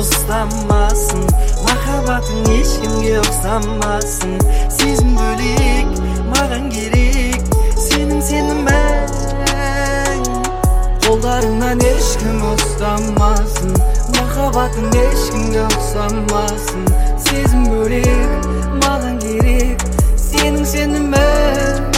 ustanmasın. Makabatın eşkimge oksanmasın. Sezim bölek magan gerek. Senin ben. Kollarından eşkim ustanmasın. Makabatın eşkimge oksanmasın. Sezim bölek magan gerek. Senin ben.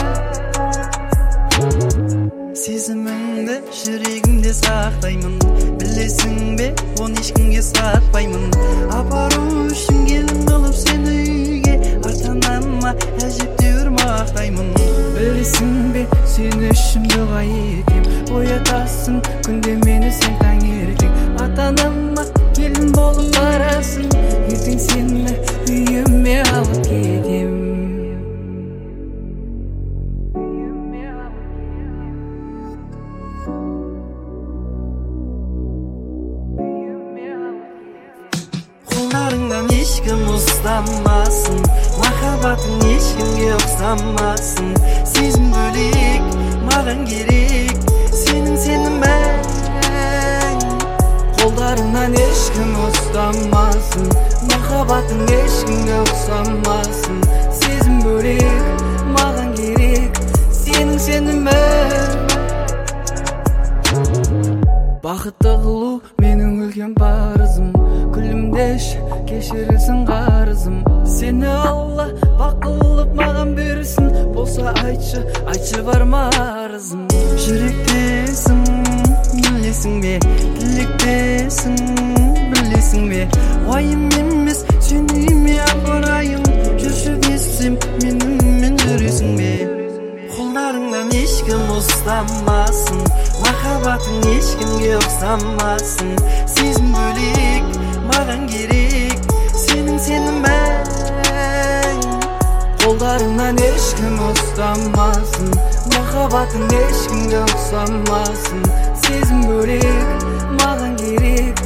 Sezimimde жүрегimde сақтаймын. Білесің бе, оны ешкімге сатпаймын. Апарушым келін болып сені үйге, ата-анама әжептәуір мақтаймын. Білесің бе, сен үшін дұға етем. Оятасың күнде мені сен таңертең. Ата-анама келін болып барасың, ертең сені үйіме алып кетем. Kollarından ешкім ustanmasın. Makabatın ешкімге oksanmasın. Sezim bölek magan gerek. Senin ben. Kollarından ешкім ustanmasın. Makabatın ешкімге oksanmasın. Sezim bölek magan gerek. Senin ben. Бақытты қылу менің үлкен парызым. Күлімдеш кешірілсін қарызым. Сені Алла бақ қылып маған берсін. Болса айтшы бар ма арызым. Жүректесің білесің бе, тілектесің білесің бе. Уайым емес сен үйіме апарайын. Жүрші десем менімен жүресің бе. Қолдарыңнан ешкім ұстамасын. Махаббатың ешкімге ұқсамасын. Сезім бөлек маған керек. Сенің мен. Қолдарыңнан ешкім ұстамасын. Махаббатың ешкімге ұқсамасын. Сезім бөлек маған керек.